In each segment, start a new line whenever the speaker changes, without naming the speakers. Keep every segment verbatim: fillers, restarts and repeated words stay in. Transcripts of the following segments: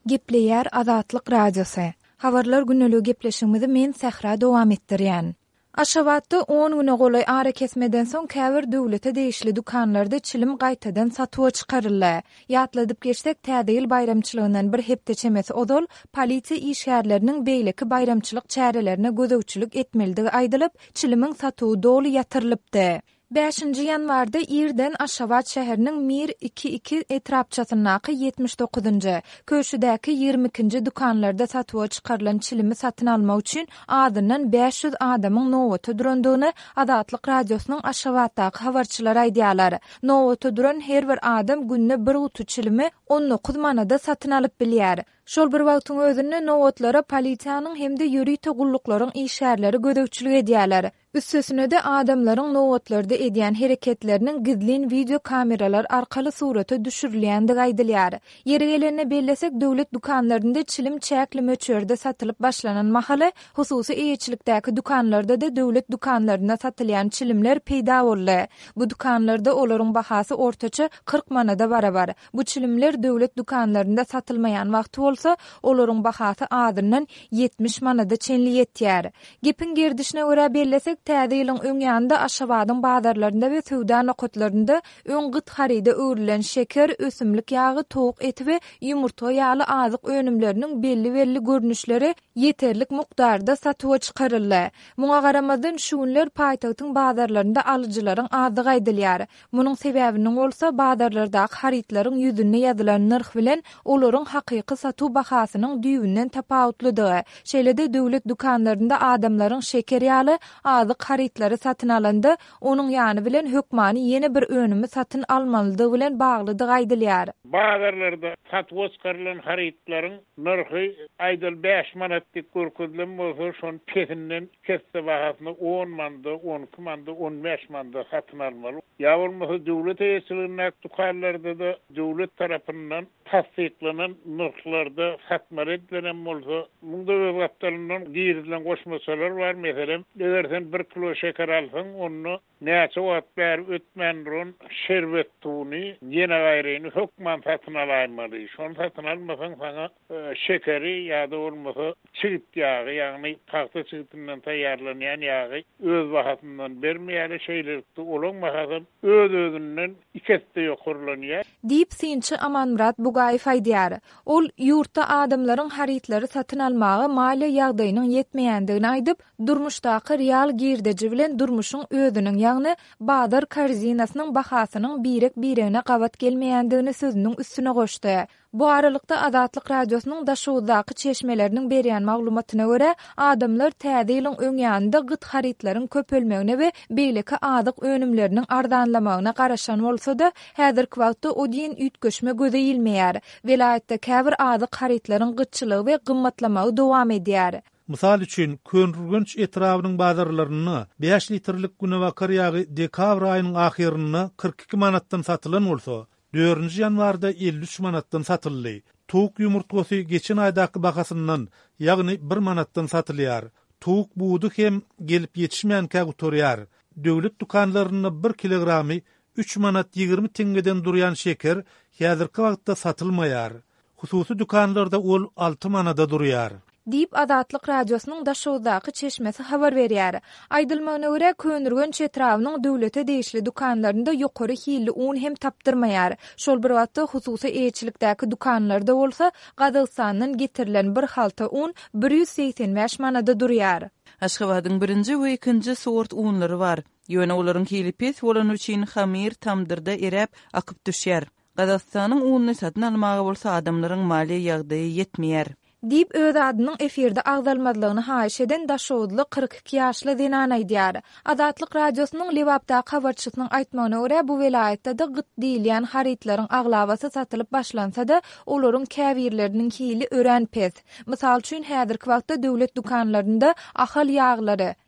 Gepleýär Azatlyk radiosy. Habarlar günnäli gepleşigimizi men Sähra dowam etdirýän. Aşgabatda on güne golay ara kesmeden soň käbir döwlete değişli dukanlarda çilim gaýtadan satyga çykaryldy. Ýatladyp geçsek täze bayramçylygynyň bir hepde çemesi odol polisiýa işgärleriniň beýleki bayramçylyk çärelerine gözegçilik etmeligi aýdylyp çilimiň satygy doly ýatyrylypdy. beşinji ýanwarda Irden Aşgabat şäheriniň Mir iki iki etrapçasyndaky ýetmiş dokuzunjy köşüdäki ýygrimi ikinji dukanlarda satyga çykarylan çilimi satyn almak üçin adyndan beş yüz adamyň nowata durandygyny Azatlyk radiosynyň Aşgabatdaky habarçylar aýdýarlar. Nowata duran her bir adam günne bir gutu çilimi on dokuz manada satyn alyp bilýär. Şol bir wagtyň özünde nowatlara polisiýanyň hemde ýöri togullyklaryň işgärleri gödökçilik edýärler. Üstesine de adamlaryň nowatlarda edýän hereketleriniň gizlin video kameralar arkaly surata düşürilýändigi aýdylýar. Ýere gelende bellesek döwlet dukanlarynda çilim çäkli möçörde satylyp başlanan mahaly hususy eýetçilikdäki dukanlarda da döwlet dukanlarynda satylýan çilimler peýda boldy. Bu dukanlarda olaryň bahasy ortaça kırk manada barabar. Bu çilimler döwlet dukanlarynda satylmaýan wagty bolsa, olaryň bahasy adyndan ýetmiş manada çenli ýetýär. Gepin gerdişine görä bellesek täze ýylyň öňýände Aşgabatyň bazarlarynda we söwda nokatlarynda öň gyt haryda öwrilen şeker, ösümlik ýagy, towuk eti we ýumurta ýaly azyk önümleriniň belli-belli görnüşleri ýeterlik mukdarda satyga çykaryldy. Muňa garamadan şu günler paýtagtyň bazarlarynda alyjylaryň azygy aýdylýar. Munyň sebäbini bolsa bazarlardaky harytlaryň ýüzünde ýazylan narh bilen olaryň hakyky satu bahasynyň düýbünden tapawutlydygy. Şeýlede döwlet dukanlarynda adamlaryň şeker ýaly azyk harytlary satyn alanda onuň ýany bilen hökmany ýene bir önümi satyn almalydygy bilen baglydygy aýdylýar.
Bazarlarda satyga çykarylan harytlaryň narhy aýdyl beş manat diýip görkezlen bolsa, şoň kesinden kesse bahasyny on manda, on iki manda, on beş manda satyn almaly. Ýa bolmasa döwlet eýetçiliginiň dukanlarda da döwlet tarapyndan tasdiklanan narhlarda satma edilen bolsa, munda wagtlaryndan giýerilen goşmasalar bar. Meselem, eger sen bir kilo şeker alsaň, onu näçe wagt berip ötmenron şerbet tuğny, ýene gaýryny hökman satyn alaýmaly. Şonu satyn almasaň saňa e, şekeri ýa-da bolmasa çygyt ýagy, ýagny paxta çygytyndan taýýarlanýan ýagy öz bahasyndan bermeýäli şeýlerdi. Olaň bahasy öz-özünden ikette ýokurlanýar.
Diýip Sinçi Amanmurat Bugaýew aýdýar. Ol ýurtda adamlaryň harytlary satyn almagy maliýe ýagdaýynyň ýetmeýändigini aýdyp, durmuşdaky real girdeji bilen durmuşyň özüniň ýagny bazar karzinasynyň bahasynyň birek biregine gabat gelmeýändigini sözüniň üstüne goşdy. Bu aralykda Azatlyk radiosynyň daşowdaky çeşmeleriniň berýän maglumatyna görä, adamlar täze ýylyň öňýände gyt harytlaryň köpelmegine we beýleki azyk önümleriniň ardanlamagyna garaşan bolsa-da, häzirki wagtda o diýen üýtgeşme gözeýilmeýär. Velayetde käbir azyk harytlaryň gytçylygy we gymmatlamagy dowam edýär.
Mysal üçin Könrgünç etrawynyň bazarlaryny beş litrlik günewakar ýagy dekabr aýynyň ahyrynda kırk iki manatdan satylan bolsa, dördünji ýanwarda elli üç manatdan satyldy. Towuk ýumurtgasy geçen aýdaky bahasyndan, ýagny bir manatdan satylýar. Towuk buğdu hem gelip ýetişmeýän kägutorýar. Döwlet dukanlaryna bir kilogramy üç manat ýygrimi tengeden durýan şeker häzirki wagtda satylmaýar. Hususy dukanlarda ol alty manada durýar.
Diýip Azatlyk radiosynyň daşowdaky çeşmesi habar berýär. Aýdylmagyna görä Könrgünç etrawynyň döwlete değişli dukanlarynda ýokary hilli un hem tapdyrmaýar. Şol bir wagtda hususy eýetçilikdäki dukanlarda bolsa, Gazagstandan getirilen bir halta un bir yüz seksen beş manada durýar.
Aşgabatyň birinji we ikinji sort unlary bar. Ýöne olaryň hilipes bolan üçin hamir tamdyrda erep akyp düşýär. Gazagstanyň ununy satyn almagy bolsa adamlaryň maliýe ýagdaýy ýetmeýär.
Diýip öz adynyň efirde agdalmadlygyny haýyş eden daşowdly kırk iki ýaşly Zenan aýdýar. Azatlyk radiosynyň Lewapdaky habarçysynyň aýtmagyna görä, bu welaýetde de gyt diýilýän harytlaryň aglabasy satylyp başlansa-da, olaryň käbirleriniň hili ören pes. Mysal üçin häzirki wagtda döwlet dukanlarynda ahal ýaglary,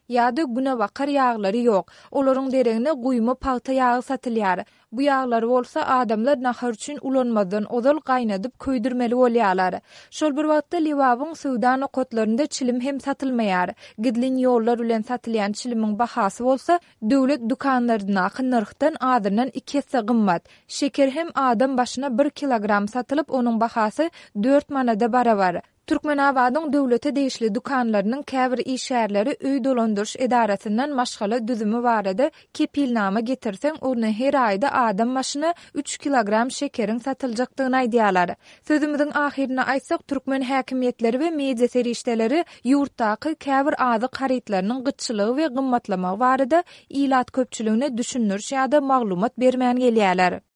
ýa-da günewakar ýaglary ýok. Olaryň deregine guýma paýta ýagy satylýar. Bu ýaglar bolsa adamlar nahar üçin ulanmadan ozal gaýnadyp köýdürmeli bolýarlar. Şol bir wagtda Liwabyň Suwdan kotlarynda çilim hem satylmaýar. Gidlin ýollar bilen satylýan çilimiň bahasy bolsa döwlet dukanlaryna narhdan adyrnan iki hisse gymmat. Şeker hem adam başyna bir kilogram satylyp onuň bahasy dört manada barabar. Türkmenabadyň döwlete değişli dukanlarynyň käbir işärleri öý dolandyryş edarasyndan maşgala düzümi barada kepilnama getirseň onu her aýda adam başyna üç kilogram şekeriň satyljakdygyny aýdýarlar. Sözümizin ahirine aýtsak, türkmen häkimiýetleri we media serişdeleri ýurtdaky käbir azyk haritlarynyň gyçylygy we gymmatlamagy barada ilat köpçüligine düşünnürş ýa-da maglumat bermän gelýärler.